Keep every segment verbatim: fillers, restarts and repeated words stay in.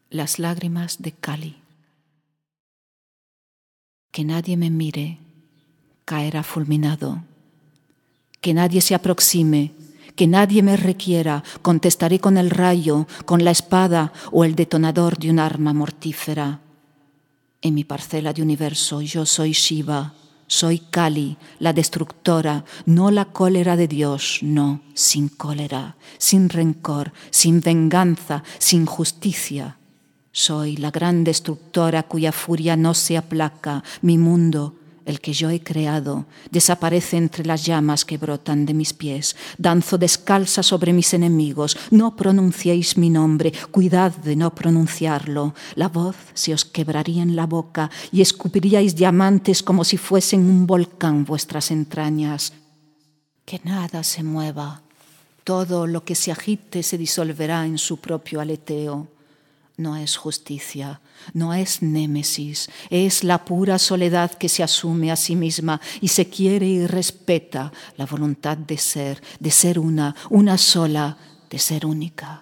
Las lágrimas de Kali. Que nadie me mire, caerá fulminado. Que nadie se aproxime, que nadie me requiera, contestaré con el rayo, con la espada o el detonador de un arma mortífera. En mi parcela de universo yo soy Shiva, soy Kali, la destructora, no la cólera de Dios, no, sin cólera, sin rencor, sin venganza, sin justicia. Soy la gran destructora cuya furia no se aplaca. Mi mundo, el que yo he creado, desaparece entre las llamas que brotan de mis pies. Danzo descalza sobre mis enemigos. No pronunciéis mi nombre, cuidad de no pronunciarlo. La voz se os quebraría en la boca y escupiríais diamantes como si fuesen un volcán vuestras entrañas. Que nada se mueva. Todo lo que se agite se disolverá en su propio aleteo. No es justicia, no es némesis, es la pura soledad que se asume a sí misma y se quiere y respeta la voluntad de ser, de ser una, una sola, de ser única.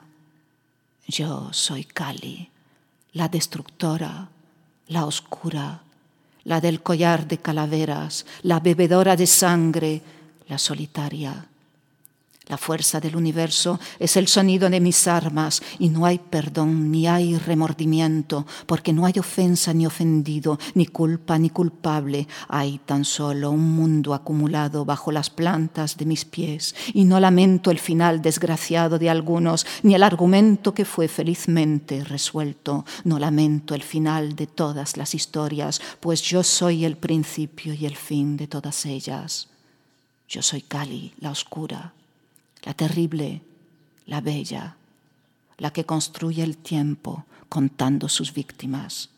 Yo soy Kali, la destructora, la oscura, la del collar de calaveras, la bebedora de sangre, la solitaria. La fuerza del universo es el sonido de mis armas y no hay perdón ni hay remordimiento, porque no hay ofensa ni ofendido, ni culpa ni culpable. Hay tan solo un mundo acumulado bajo las plantas de mis pies y no lamento el final desgraciado de algunos, ni el argumento que fue felizmente resuelto. No lamento el final de todas las historias, pues yo soy el principio y el fin de todas ellas. Yo soy Kali, la oscura, la terrible, la bella, la que construye el tiempo contando sus víctimas.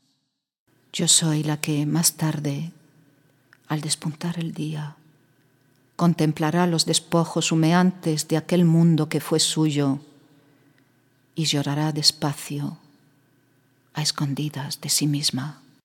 Yo soy la que más tarde, al despuntar el día, contemplará los despojos humeantes de aquel mundo que fue suyo y llorará despacio, a escondidas de sí misma.